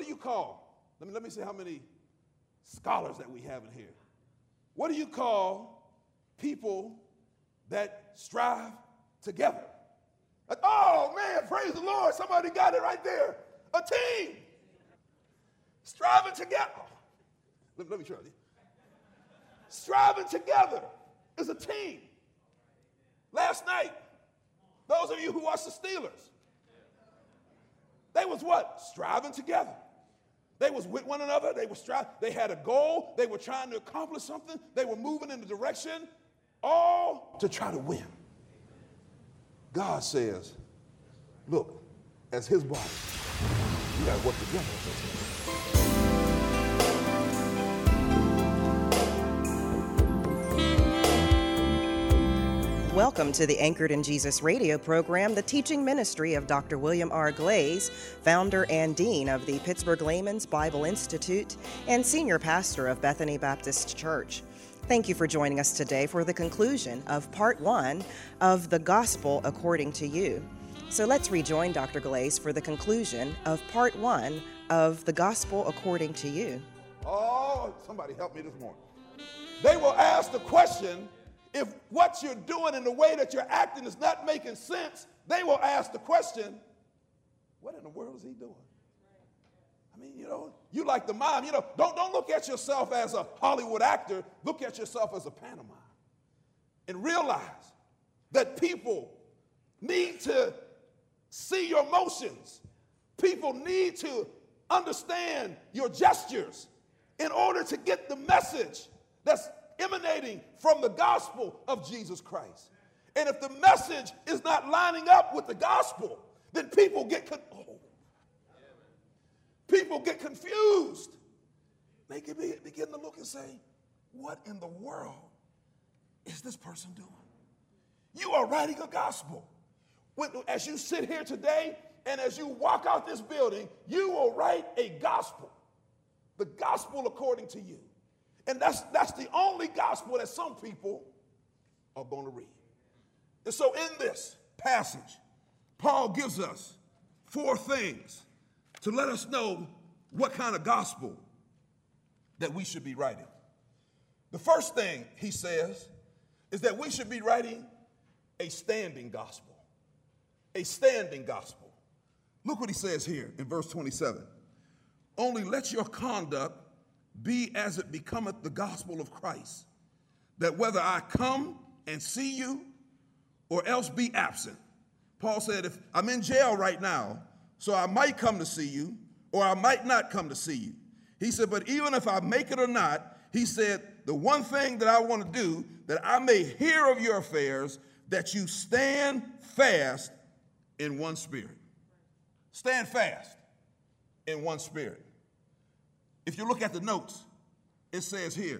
do you call? Let me see how many scholars that we have in here. What do you call people that strive together? Oh, man, praise the Lord. Somebody got it right there. A team. Striving together. Let me try this. Striving together is a team. Last night, those of you who watched the Steelers, they was what? Striving together. They was with one another. They were striving. They had a goal. They were trying to accomplish something. They were moving in the direction, all to try to win. God says, look, as his body, you got to work together. Welcome to the Anchored in Jesus radio program, the teaching ministry of Dr. William R. Glaze, founder and dean of the Pittsburgh Layman's Bible Institute and senior pastor of Bethany Baptist Church. Thank you for joining us today for the conclusion of part 1 of The Gospel According to You. So let's rejoin Dr. Glaze for the conclusion of part 1 of The Gospel According to You. Oh, somebody help me this morning. They will ask the question, if what you're doing and the way that you're acting is not making sense, they will ask the question, what in the world is he doing? I mean, you like the mom, don't look at yourself as a Hollywood actor. Look at yourself as a pantomime. And realize that people need to see your motions. People need to understand your gestures in order to get the message that's emanating from the gospel of Jesus Christ. And if the message is not lining up with the gospel, then people get confused. They can begin to look and say, what in the world is this person doing? You are writing a gospel. As you sit here today and as you walk out this building, you will write a gospel. The gospel according to you. And that's the only gospel that some people are going to read. And so in this passage, Paul gives us 4 things to let us know what kind of gospel that we should be writing. The first thing he says is that we should be writing a standing gospel. A standing gospel. Look what he says here in verse 27. Only let your conduct be as it becometh the gospel of Christ, that whether I come and see you or else be absent. Paul said, if I'm in jail right now, so I might come to see you or I might not come to see you. He said, but even if I make it or not, he said, the one thing that I want to do, that I may hear of your affairs, that you stand fast in one spirit. Stand fast in one spirit. If you look at the notes, it says here,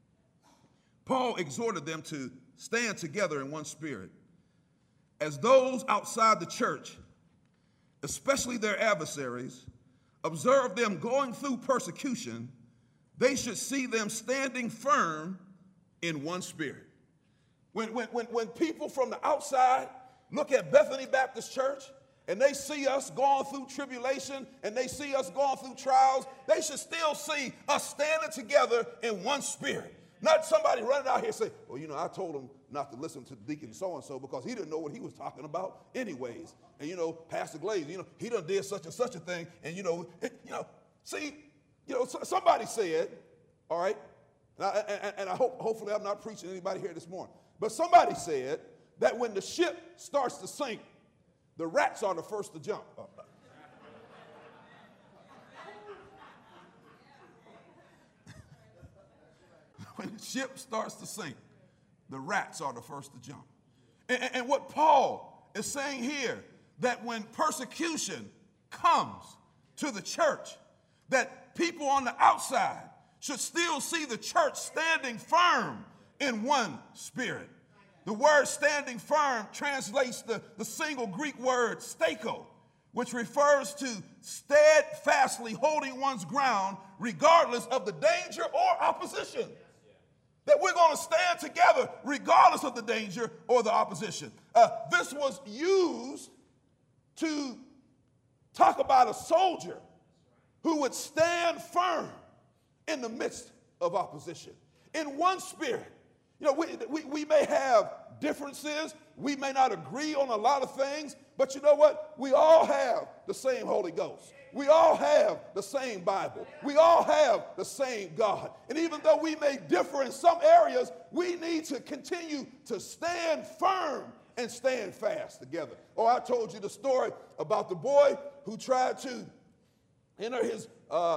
Paul exhorted them to stand together in one spirit. As those outside the church, especially their adversaries, observe them going through persecution, they should see them standing firm in one spirit. When people from the outside look at Bethany Baptist Church, and they see us going through tribulation, and they see us going through trials, they should still see us standing together in one spirit. Not somebody running out here saying, well, I told him not to listen to Deacon so-and-so because he didn't know what he was talking about anyways. And, Pastor Glaze, he done did such and such a thing. And, somebody said, all right, and I hopefully I'm not preaching to anybody here this morning, but somebody said that when the ship starts to sink, the rats are the first to jump. When the ship starts to sink, the rats are the first to jump. And what Paul is saying here, that when persecution comes to the church, that people on the outside should still see the church standing firm in one spirit. The word standing firm translates the single Greek word stako, which refers to steadfastly holding one's ground regardless of the danger or opposition. That we're going to stand together regardless of the danger or the opposition. This was used to talk about a soldier who would stand firm in the midst of opposition. In one spirit. You know, we may have differences. We may not agree on a lot of things. But you know what? We all have the same Holy Ghost. We all have the same Bible. We all have the same God. And even though we may differ in some areas, we need to continue to stand firm and stand fast together. Oh, I told you the story about the boy who tried to enter his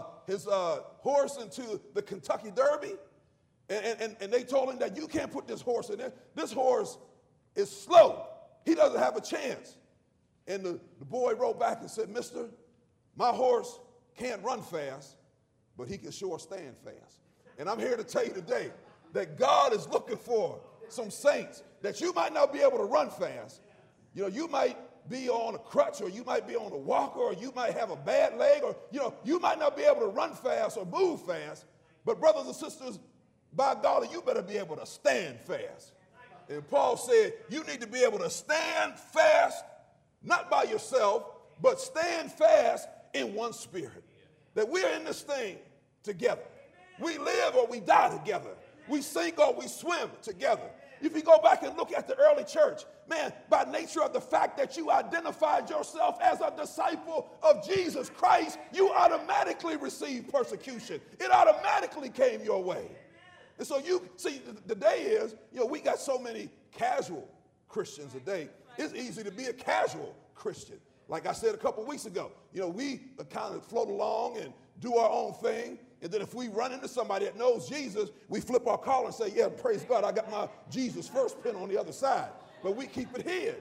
horse into the Kentucky Derby. And they told him that you can't put this horse in there. This horse is slow. He doesn't have a chance. And the boy wrote back and said, "Mister, my horse can't run fast, but he can sure stand fast." And I'm here to tell you today that God is looking for some saints that you might not be able to run fast. You know, you might be on a crutch, or you might be on a walker, or you might have a bad leg, or, you know, you might not be able to run fast or move fast. But brothers and sisters, by golly, you better be able to stand fast. And Paul said, you need to be able to stand fast, not by yourself, but stand fast in one spirit. That we're in this thing together. We live or we die together. We sink or we swim together. If you go back and look at the early church, man, by nature of the fact that you identified yourself as a disciple of Jesus Christ, you automatically received persecution. It automatically came your way. And so you see, the day is, you know, we got so many casual Christians today. It's easy to be a casual Christian. Like I said a couple weeks ago, you know, we kind of float along and do our own thing. And then if we run into somebody that knows Jesus, we flip our collar and say, yeah, praise God, I got my Jesus first pin on the other side. But we keep it hid.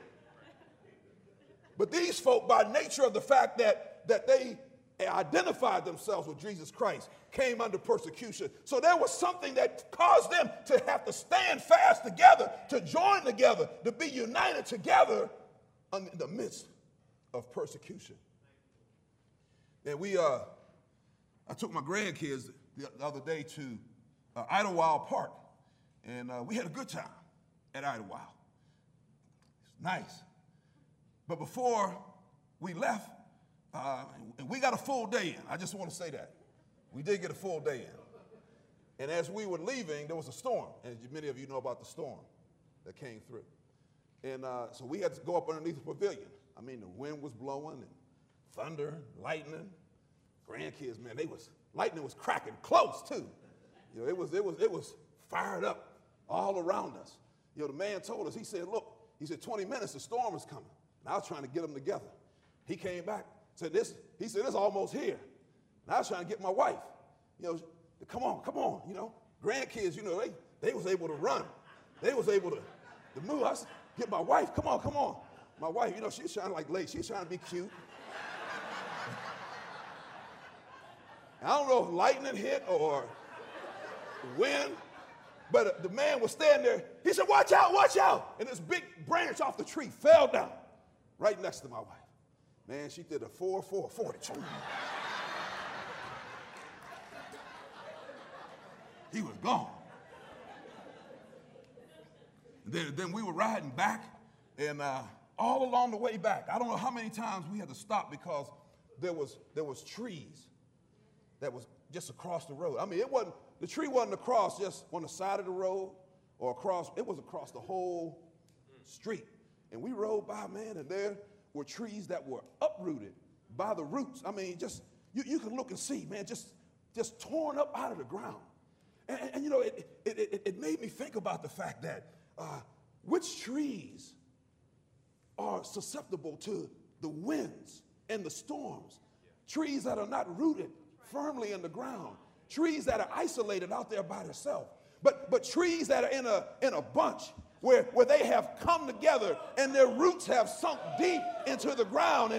But these folk, by nature of the fact that they identified themselves with Jesus Christ, came under persecution. So there was something that caused them to have to stand fast together, to join together, to be united together in the midst of persecution. And I took my grandkids the other day to Idlewild Park, and we had a good time at Idlewild. It's nice. But before we left, we got a full day in. I just want to say that. We did get a full day in. And as we were leaving, there was a storm. And many of you know about the storm that came through. And so we had to go up underneath the pavilion. I mean, the wind was blowing and thunder, lightning. Grandkids, man, lightning was cracking close too. You know, it was fired up all around us. You know, the man told us, he said, look, he said, 20 minutes, the storm is coming. And I was trying to get them together. He came back, said he said, it's almost here. And I was trying to get my wife, you know, come on, you know. Grandkids, you know, they was able to run. They was able to move. I said, get my wife, come on. My wife, you know, she's trying to like late. She's trying to be cute. I don't know if lightning hit or wind, but the man was standing there. He said, watch out. And this big branch off the tree fell down right next to my wife. Man, she did a 4-4-40. He was gone. Then we were riding back, and all along the way back, I don't know how many times we had to stop because there was trees that was just across the road. I mean, the tree wasn't across just on the side of the road or it was across the whole street. And we rode by, man, and there were trees that were uprooted by the roots. I mean, just, you can look and see, man, just torn up out of the ground. And you know, it made me think about the fact that which trees are susceptible to the winds and the storms. Trees that are not rooted firmly in the ground. Trees that are isolated out there by themselves. But trees that are in a bunch where they have come together and their roots have sunk deep into the ground.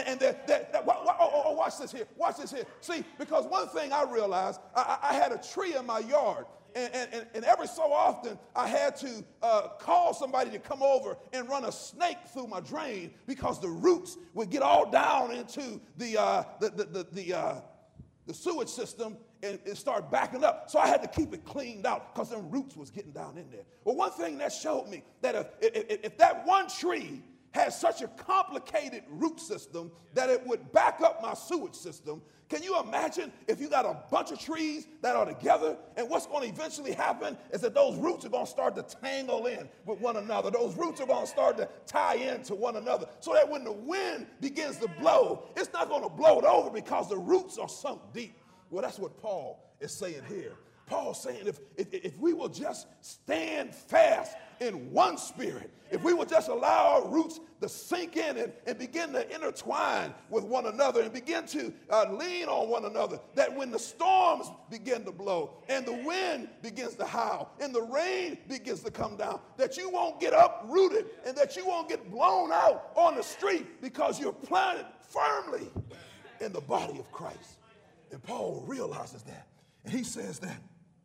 Watch this here. See, because one thing I realized, I had a tree in my yard. And every so often, I had to call somebody to come over and run a snake through my drain because the roots would get all down into the sewage system and start backing up. So I had to keep it cleaned out because them roots was getting down in there. Well, one thing that showed me that if that one tree has such a complicated root system that it would back up my sewage system. Can you imagine if you got a bunch of trees that are together, and what's going to eventually happen is that those roots are going to start to tangle in with one another. Those roots are going to start to tie into one another so that when the wind begins to blow, it's not going to blow it over because the roots are sunk deep. Well, that's what Paul is saying here. Paul's saying if we will just stand fast in one spirit, if we will just allow our roots to sink in and begin to intertwine with one another and begin to lean on one another, that when the storms begin to blow and the wind begins to howl and the rain begins to come down, that you won't get uprooted and that you won't get blown out on the street because you're planted firmly in the body of Christ. And Paul realizes that. And he says that,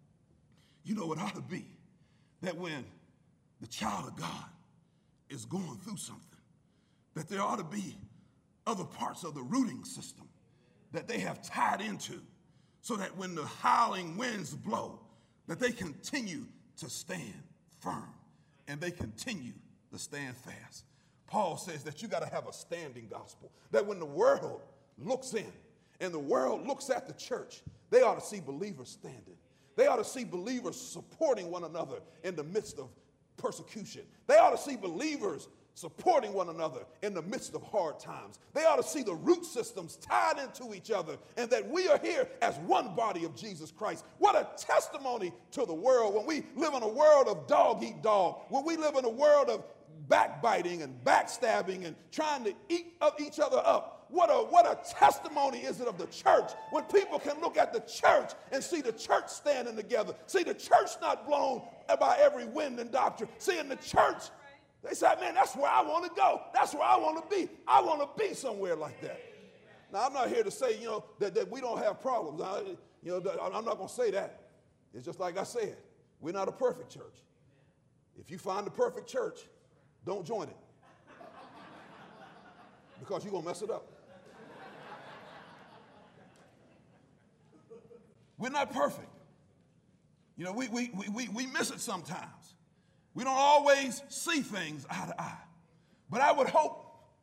you know, it ought to be that when the child of God is going through something, that there ought to be other parts of the rooting system that they have tied into so that when the howling winds blow, that they continue to stand firm and they continue to stand fast. Paul says that you got to have a standing gospel, that when the world looks in and the world looks at the church, they ought to see believers standing. They ought to see believers supporting one another in the midst of persecution. They ought to see believers supporting one another in the midst of hard times. They ought to see the root systems tied into each other and that we are here as one body of Jesus Christ. What a testimony to the world when we live in a world of dog eat dog, when we live in a world of backbiting and backstabbing and trying to eat up each other up. What a testimony is it of the church when people can look at the church and see the church standing together, see the church not blown by every wind and doctrine, seeing the church. They say, man, that's where I want to go. That's where I want to be. I want to be somewhere like that. Now, I'm not here to say, that we don't have problems. I'm not going to say that. It's just like I said, we're not a perfect church. If you find the perfect church, don't join it because you're going to mess it up. We're not perfect. We miss it sometimes. We don't always see things eye to eye. But I would hope,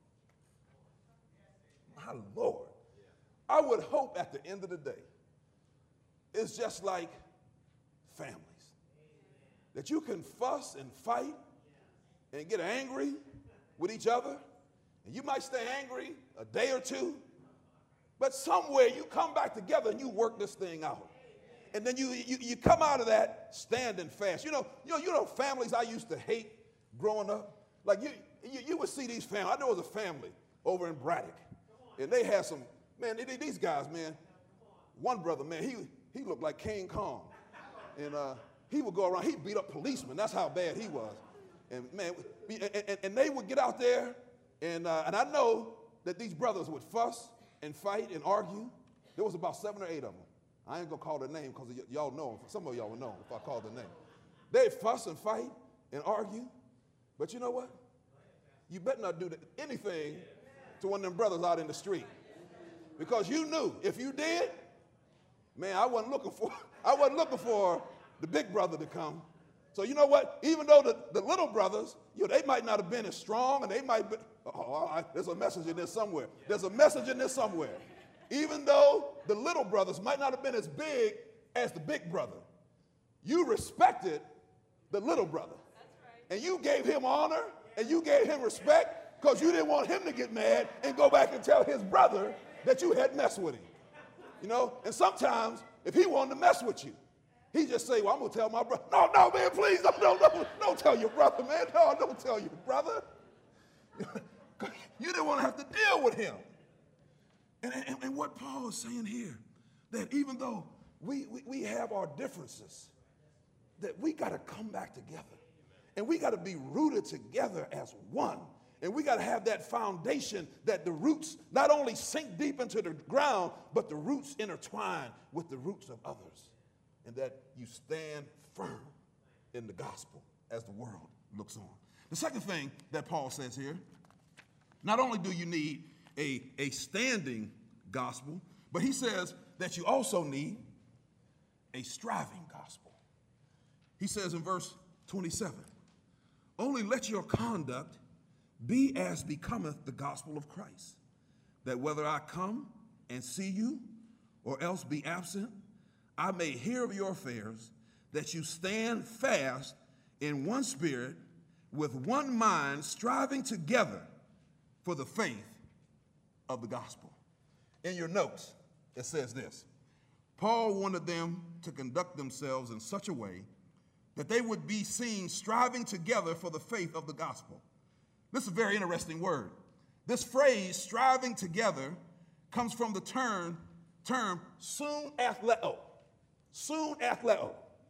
my Lord, I would hope at the end of the day, it's just like families. That you can fuss and fight and get angry with each other. And you might stay angry a day or two, but somewhere you come back together and you work this thing out. And then you come out of that standing fast. You know families I used to hate growing up? Like you would see these families. I know there was a family over in Braddock. And they had some, man, these guys, man. One brother, man, he looked like King Kong. And he would go around, he'd beat up policemen. That's how bad he was. And man, and they would get out there, and I know that these brothers would fuss and fight and argue. There was about 7 or 8 of them. I ain't gonna call their name because y'all know them. Some of y'all will know them if I call their name. They'd fuss and fight and argue. But you know what? You better not do anything to one of them brothers out in the street. Because you knew if you did, man, I wasn't looking for the big brother to come. So you know what? Even though the little brothers, they might not have been as strong, and they might be, there's a message in this somewhere. There's a message in this somewhere. Even though the little brothers might not have been as big as the big brother, you respected the little brother. That's right. And you gave him honor and you gave him respect because you didn't want him to get mad and go back and tell his brother that you had messed with him. And sometimes if he wanted to mess with you, he just say, well, I'm going to tell my brother. No, man, please, don't tell your brother, man. No, don't tell your brother. You didn't want to have to deal with him. And what Paul is saying here, that even though we have our differences, that we got to come back together. And we got to be rooted together as one. And we got to have that foundation that the roots not only sink deep into the ground, but the roots intertwine with the roots of others. And that you stand firm in the gospel as the world looks on. The second thing that Paul says here, not only do you need a standing gospel, but he says that you also need a striving gospel. He says in verse 27, only let your conduct be as becometh the gospel of Christ, that whether I come and see you or else be absent, I may hear of your affairs, that you stand fast in one spirit, with one mind, striving together for the faith of the gospel. In your notes, it says this: Paul wanted them to conduct themselves in such a way that they would be seen striving together for the faith of the gospel. This is a very interesting word. This phrase, striving together, comes from the term soon athleo. Soon athleo.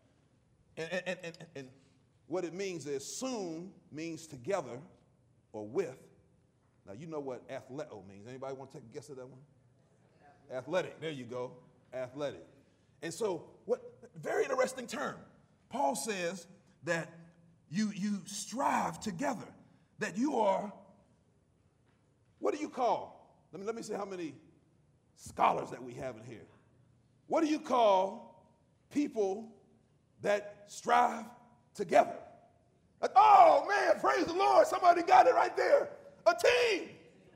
And what it means is soon means together or with. Now, you know what athleo means. Anybody want to take a guess at that one? Athletic. There you go. Athletic. And so, very interesting term. Paul says that you strive together, that you are, what do you call? Let me see how many scholars that we have in here. What do you call people that strive together? Like, oh man, praise the Lord, somebody got it right there. A team.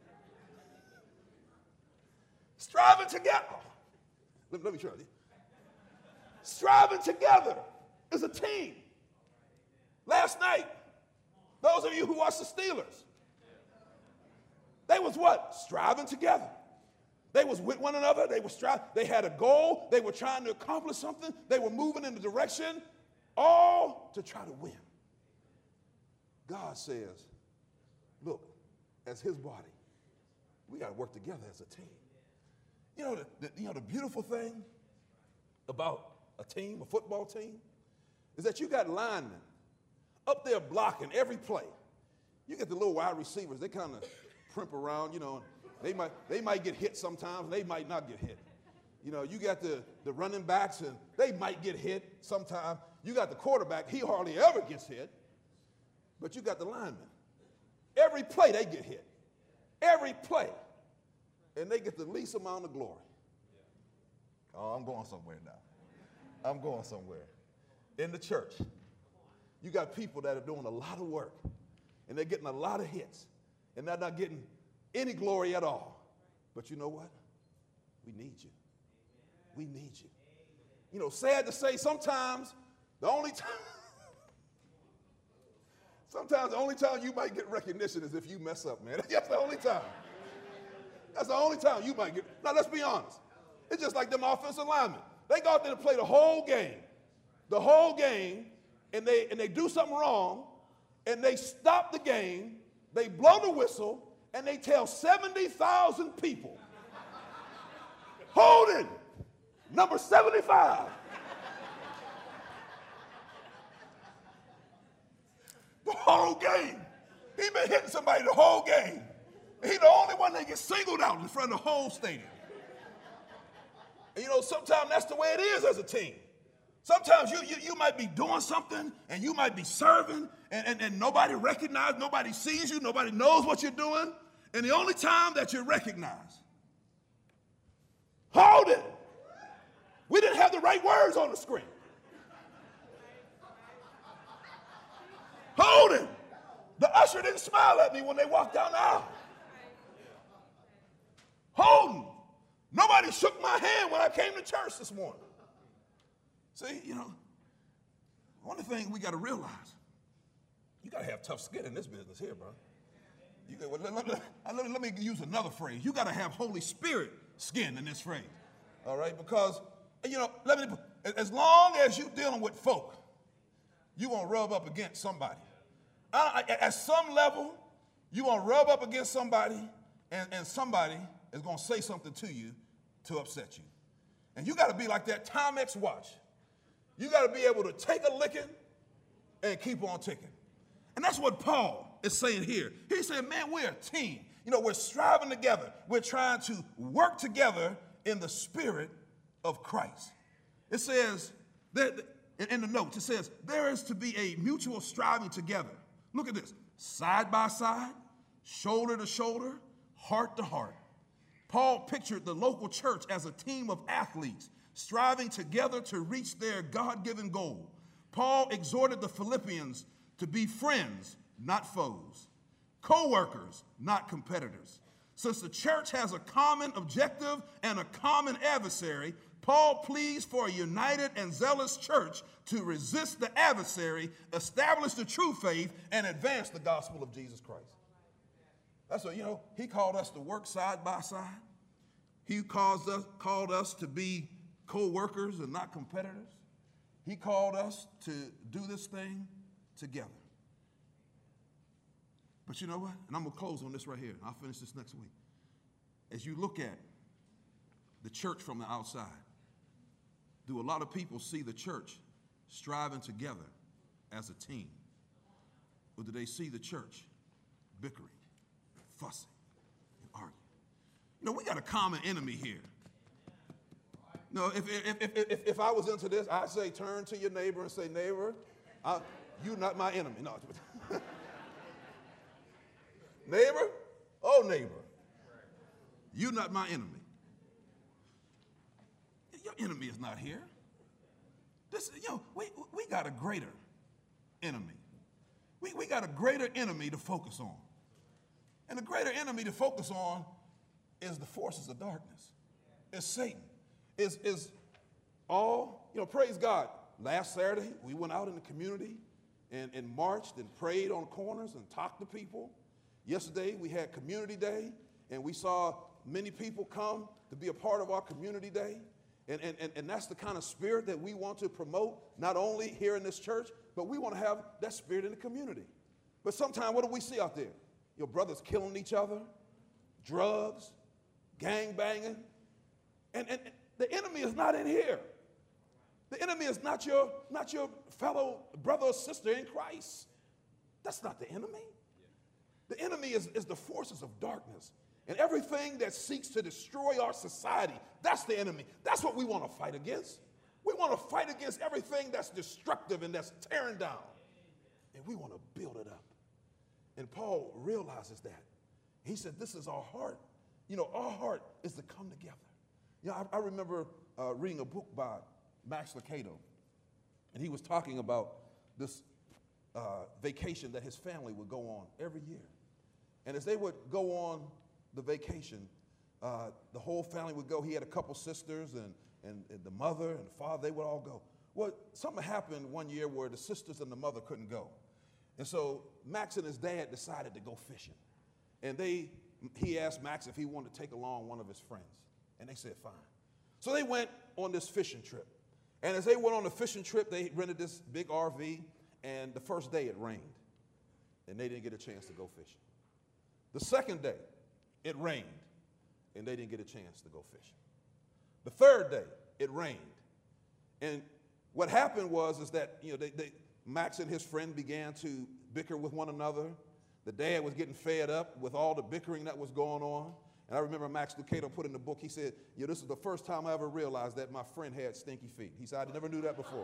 Striving together. Let me try this. Striving together is a team. Last night, those of you who watched the Steelers, they was what? Striving together. They was with one another. They were striving. They had a goal. They were trying to accomplish something. They were moving in the direction, all to try to win. God says, look, as his body, we got to work together as a team. You know the beautiful thing about a team, a football team, is that you got linemen up there blocking every play. You get the little wide receivers, they kind of primp around, they might get hit sometimes, and they might not get hit. You got the running backs, and they might get hit sometimes. You got the quarterback, he hardly ever gets hit. But you got the linemen. Every play they get hit. Every play. And they get the least amount of glory. Oh, I'm going somewhere now. I'm going somewhere. In the church, you got people that are doing a lot of work, and they're getting a lot of hits, and they're not getting any glory at all. But you know what? We need you. We need you. Sad to say, sometimes the only time you might get recognition is if you mess up, man. That's the only time. That's the only time you might get. Now, let's be honest. It's just like them offensive linemen. They go out there to play the whole game, and they do something wrong, and they stop the game, they blow the whistle, and they tell 70,000 people, Holden, number 75. The whole game. He been hitting somebody the whole game. He the only one that gets singled out in front of the whole stadium. And sometimes that's the way it is as a team. Sometimes you might be doing something, and you might be serving, and nobody recognizes, nobody sees you, nobody knows what you're doing. And the only time that you're recognized, hold it. We didn't have the right words on the screen. Hold it. The usher didn't smile at me when they walked down the aisle. Holden. Nobody shook my hand when I came to church this morning. See, one of the things we got to realize, you got to have tough skin in this business here, bro. Let me use another phrase. You got to have Holy Spirit skin in this phrase, all right? Because, as long as you're dealing with folk, you're going to rub up against somebody. At some level, you're going to rub up against somebody, and somebody is going to say something to you to upset you. And you got to be like that Timex watch. You got to be able to take a licking and keep on ticking. And that's what Paul is saying here. He said, man, we're a team. We're striving together. We're trying to work together in the spirit of Christ. It says, that in the notes, it says, there is to be a mutual striving together. Look at this. Side by side, shoulder to shoulder, heart to heart. Paul pictured the local church as a team of athletes striving together to reach their God-given goal. Paul exhorted the Philippians to be friends, not foes. co-workers, not competitors. Since the church has a common objective and a common adversary, Paul pleads for a united and zealous church to resist the adversary, establish the true faith, and advance the gospel of Jesus Christ. That's what, he called us to work side by side. He called us to be co-workers and not competitors. He called us to do this thing together. But you know what? And I'm going to close on this right here. I'll finish this next week. As you look at the church from the outside, do a lot of people see the church striving together as a team? Or do they see the church bickering, fussing, and arguing? We got a common enemy here. No, if I was into this, I'd say turn to your neighbor and say, neighbor, you're not my enemy. No. Neighbor, oh neighbor, you're not my enemy. Your enemy is not here. We got a greater enemy. We got a greater enemy to focus on. And the greater enemy to focus on is the forces of darkness. It's Satan. Is all, praise God. Last Saturday, we went out in the community and marched and prayed on corners and talked to people. Yesterday, we had Community Day, and we saw many people come to be a part of our Community Day. And that's the kind of spirit that we want to promote, not only here in this church, but we want to have that spirit in the community. But sometimes, what do we see out there? Your brothers killing each other, drugs, gang banging. And the enemy is not in here. The enemy is not your fellow brother or sister in Christ. That's not the enemy. The enemy is the forces of darkness. And everything that seeks to destroy our society, that's the enemy. That's what we want to fight against. We want to fight against everything that's destructive and that's tearing down. And we want to build it up. And Paul realizes that. He said, this is our heart. Our heart is to come together. I remember reading a book by Max Lucado, and he was talking about this vacation that his family would go on every year. And as they would go on the vacation, the whole family would go. He had a couple sisters and the mother and the father, they would all go. Well, something happened one year where the sisters and the mother couldn't go. And so Max and his dad decided to go fishing. And he asked Max if he wanted to take along one of his friends. And they said, fine. So they went on this fishing trip. And as they went on the fishing trip, they rented this big RV. And the first day it rained. And they didn't get a chance to go fishing. The second day, it rained, and they didn't get a chance to go fishing. The third day, it rained. And what happened was that Max and his friend began to bicker with one another. The dad was getting fed up with all the bickering that was going on. And I remember Max Lucado put in the book, he said, this is the first time I ever realized that my friend had stinky feet. He said, I never knew that before.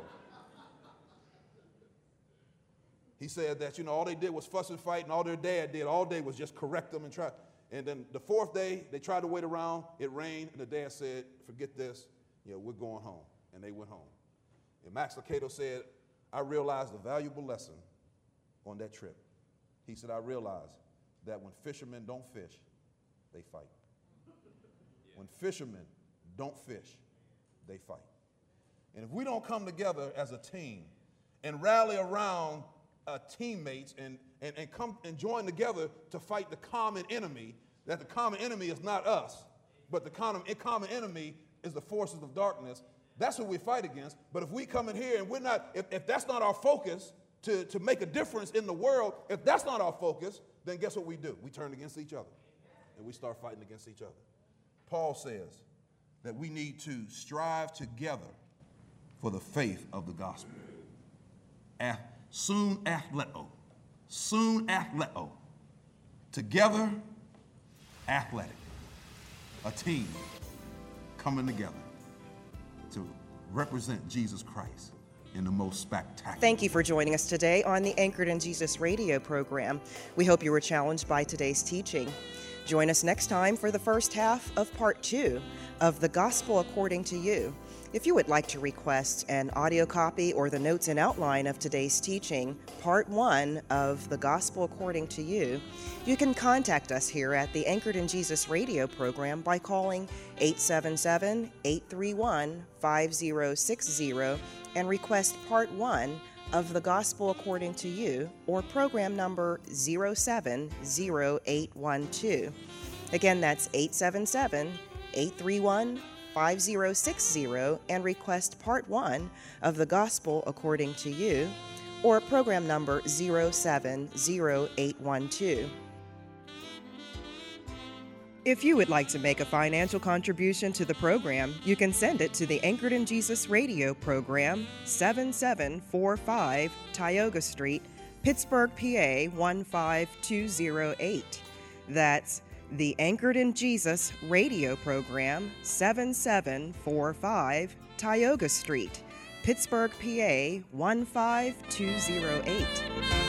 He said that, all they did was fuss and fight, and all their dad did all day was just correct them and try. And then the fourth day, they tried to wait around. It rained, and the dad said, forget this. We're going home. And they went home. And Max Lucado said, I realized a valuable lesson on that trip. He said, I realized that when fishermen don't fish, they fight. When fishermen don't fish, they fight. And if we don't come together as a team and rally around teammates and come and join together to fight the common enemy, that the common enemy is not us, but the common enemy is the forces of darkness. That's who we fight against. But if we come in here and we're not, if that's not our focus to make a difference in the world, if that's not our focus, then guess what we do? We turn against each other and we start fighting against each other. Paul says that we need to strive together for the faith of the gospel. Soon athleo. Together, athletic. A team coming together to represent Jesus Christ in the most spectacular. Thank you for joining us today on the Anchored in Jesus radio program. We hope you were challenged by today's teaching. Join us next time for the first half of Part 2 of The Gospel According to You. If you would like to request an audio copy or the notes and outline of today's teaching, Part 1 of The Gospel According to You, you can contact us here at the Anchored in Jesus radio program by calling 877-831-5060 and request Part 1 of The Gospel According to You, or program number 070812. Again, that's 877-831-5060 and request Part 1 of The Gospel According to You, or program number 070812. If you would like to make a financial contribution to the program, you can send it to the Anchored in Jesus radio program, 7745 Tioga Street, Pittsburgh, PA 15208. That's the Anchored in Jesus radio program, 7745 Tioga Street, Pittsburgh, PA 15208.